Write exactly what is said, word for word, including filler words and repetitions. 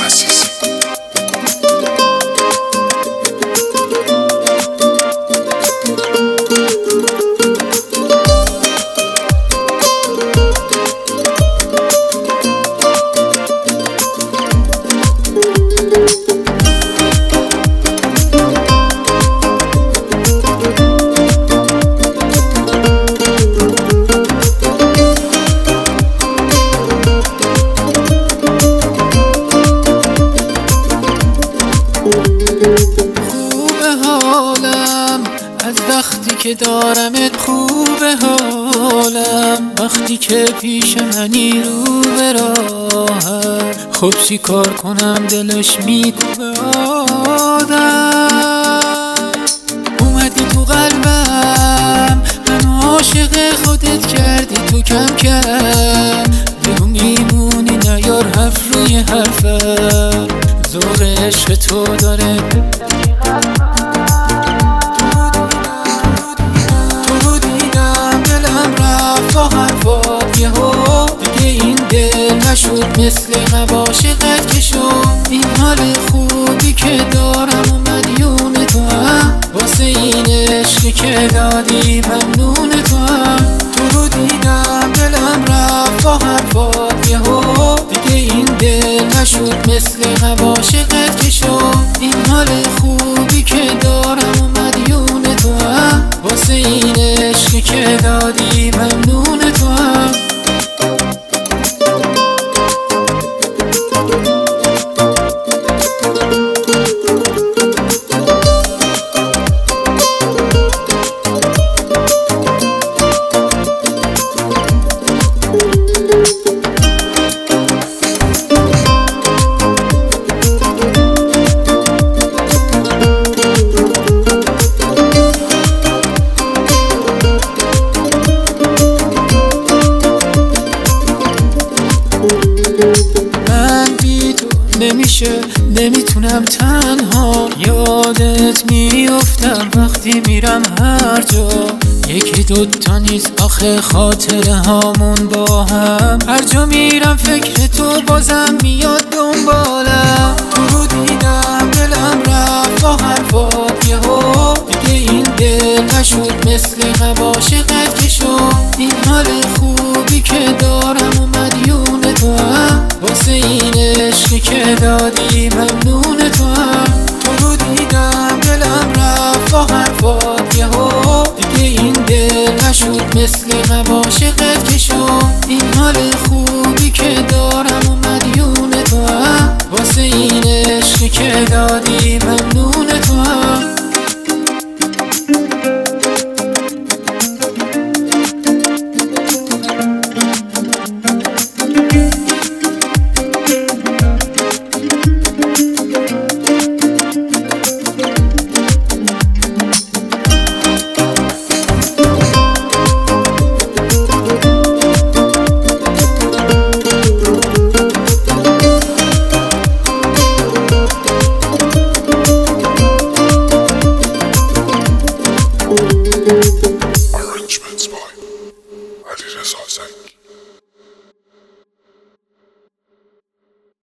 خوبه حالم از وقتی که دارمت، خوبه حالم وقتی که پیش منی رو به راهم. خب چی کار کنم دلش میکوبه آدم. اومدی تو قلبم من عاشق خودت کردی تو کم کم. بگو میمونی نیار حرف روی حرفم، ذوق عشق تو داره. تو دیدم دلم رفت با حرفات یهو، دیگه این دل نشد مثل عاشقت که شد. این حال خوبی که دارم و مدیون تو هم، واسه این عشقی که دادی ممنون تو هم. تو دیدم دلم رفت با حرفات یهو، دیگه این دل نشد مثل عاشقت که شد. این حال خوبی که دارم و مدیون تو هم، واسه این عشقی که دادی ممنون تو هم. من بی تو نمیشه، نمیتونم تنها. یادت میافتم وقتی میرم هر جا. یکی دوتا نیست آخه خاطره هامون با هم. هر جا میرم فکر تو بازم میاد دنبالم. تو دیدم دلم رفت با حرفات یهو، دیگه این دل نشد مثل عاشقت که شد. این حال خوبی که دارم و مدیون تو هم، واسه این عشقی که دادی ممنون تو هم. تو دیدم دلم رفت با حرفات یهو، دیگه این دل نشد مثل عاشقت که شد. این حال